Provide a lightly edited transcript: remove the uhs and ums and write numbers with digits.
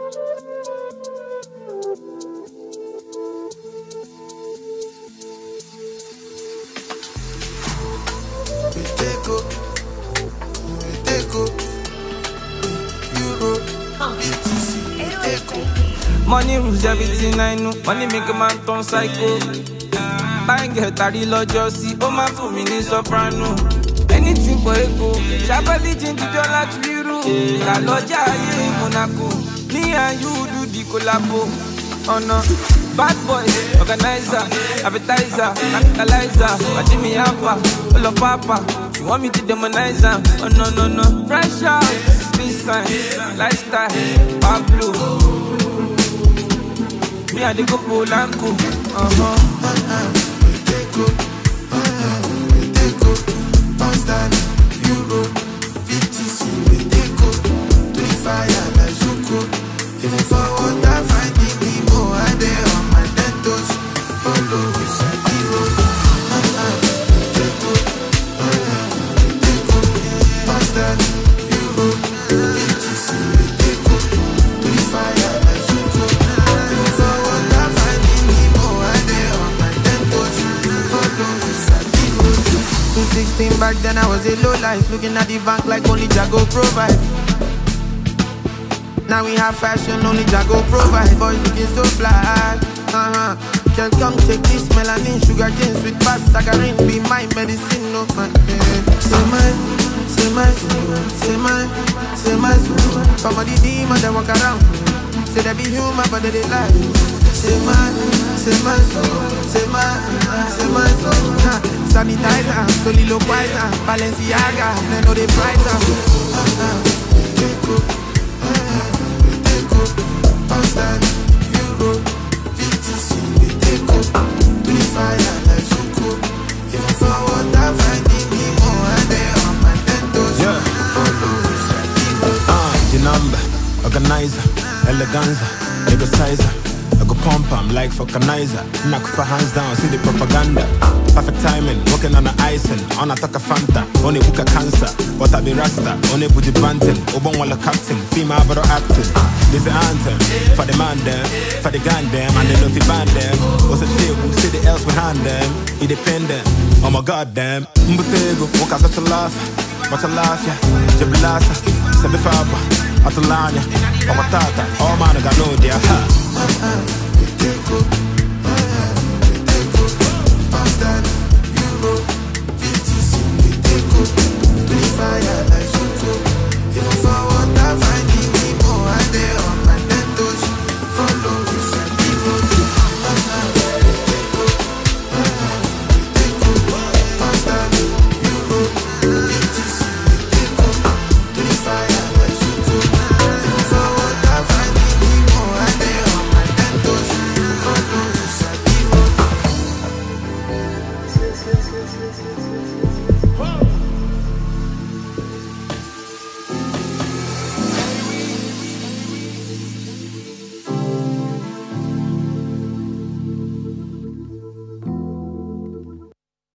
Money rules everything I know. Money make a man turn psycho. Bang get a lot just oh man for me need soprano. Anything for ego. Shabali jinju jola twiru. La loja ye Monaco. Me and you do the collabo. Oh no. Bad boy, organizer, appetizer, capitalizer. Jimmy Alpha, all of Papa. You want me to demonize them? Oh no no no. Fresh out, peace sign, lifestyle, Pablo. Me and the go Polanco. We take Constant, Euro, VTC, we take to the fire like Zuko. Even for water, finding me more, I there on my dentos. Follow with Sadiro. We take Constant, Euro, VTC, we take to the fire like Zuko. Even for water, finding me more, I there on my dentos. Follow with Sadiro. 216 back then I was a low life, looking at the bank like only Jago provide. Now we have fashion, only Jago provide. Boys looking so fly. Girl, come take this melanin, sugar cane, sweet past saccharin, be my medicine, no man. Say my soul. Some of the demons that walk around. Say they be human, but they lie. Say my soul. Sanitizer, soliloquizer, Balenciaga, they know the price. We take Constant, Euro, VTC, we take to the fire like Zuko. Even for water, finding me more, and they on my dentos. Yeah. The number, organizer, eleganza, negocizer. I go pump, I'm like vulcanizer. Knock for hands down, see the propaganda. Perfect timing, working on the icing. On a taka Fanta, on a book of cancer. But I be Rasta, on a booty banting. Obon walla captain, female bro acting. This the anthem, for the man them, for the gang them, and they know if you band them. What's a table, see the else behind them. Independent, oh my god damn. Mbutego, walk out such a laugh. But a laugh, yeah, Jablasa, Sabifaba, Atalanya, Pamatata, all man I got no idea. We take Constant, Euro, VTC, we take to the fire like Zuko. Even for